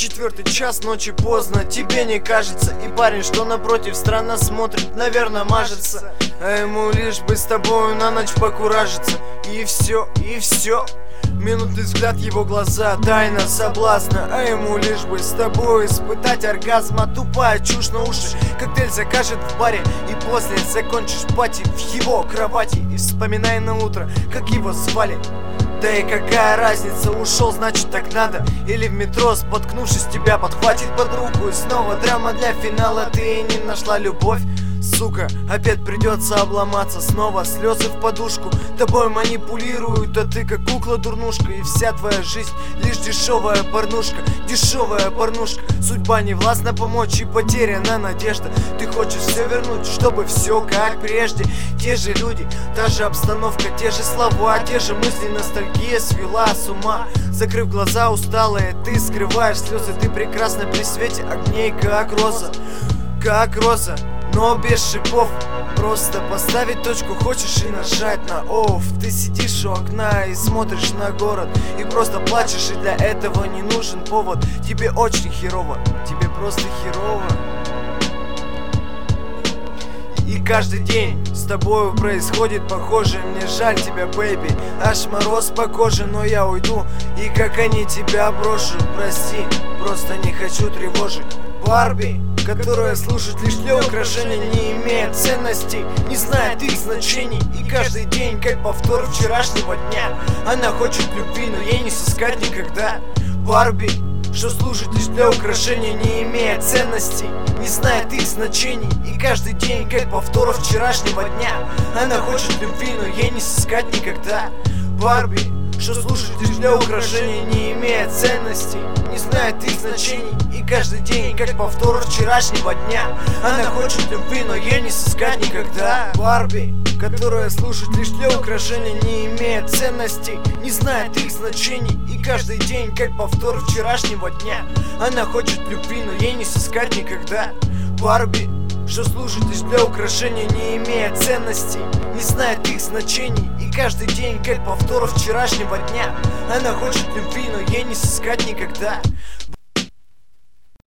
4 час ночи поздно, тебе не кажется? И парень, что напротив, странно смотрит, наверное, мажется. А ему лишь бы с тобою на ночь покуражиться. И все, и все. Минутный взгляд, его глаза, тайна соблазна. А ему лишь бы с тобой испытать оргазма. Тупая чушь на уши, коктейль закажет в баре. И после закончишь пати в его кровати. И вспоминай на утро, как его звали. Да и какая разница, ушел, значит так надо. Или в метро, споткнувшись, тебя подхватит под руку. И снова драма для финала, ты не нашла любовь. Сука, опять придется обломаться. Снова слезы в подушку, тобой манипулируют, а ты как кукла-дурнушка. И вся твоя жизнь лишь дешевая порнушка. Дешевая порнушка. Судьба не властна помочь, и потеряна надежда. Ты хочешь все вернуть, чтобы все как прежде. Те же люди, та же обстановка, те же слова, те же мысли, ностальгия свела с ума. Закрыв глаза усталые, ты скрываешь слезы. Ты прекрасна при свете огней, как роза. Как роза, но без шипов. Просто поставить точку хочешь и нажать на офф. Ты сидишь у окна и смотришь на город, и просто плачешь, и для этого не нужен повод. Тебе очень херово, тебе просто херово. И каждый день с тобою происходит похожее. Мне жаль тебя, бэйби, аж мороз по коже. Но я уйду, и как они тебя брошу. Прости, просто не хочу тревожить. Барби, которая служит лишь для украшения, не имеет ценностей, не знает их значений. И каждый день, как повтор вчерашнего дня, она хочет любви, но ей не сыскать никогда. Барби, что служит лишь для украшения, не имеет ценностей, не знает их значений. И каждый день, как повтор вчерашнего дня, она хочет любви, но ей не сыскать никогда. Барби, что служит лишь для украшения, не имеет ценностей, не знает их значений. И каждый день, как повтор вчерашнего дня, она хочет любви, но ей не сыскать никогда. Барби, которая служит лишь для украшения, не имеет ценностей, не знает их значений. И каждый день, как повтор вчерашнего дня, она хочет любви, но ей не сыскать никогда. Барби, что служит лишь для украшения, не имеет ценностей, не знает их значений. И каждый день, как повтор вчерашнего дня, она хочет любви, но ей не сыскать никогда.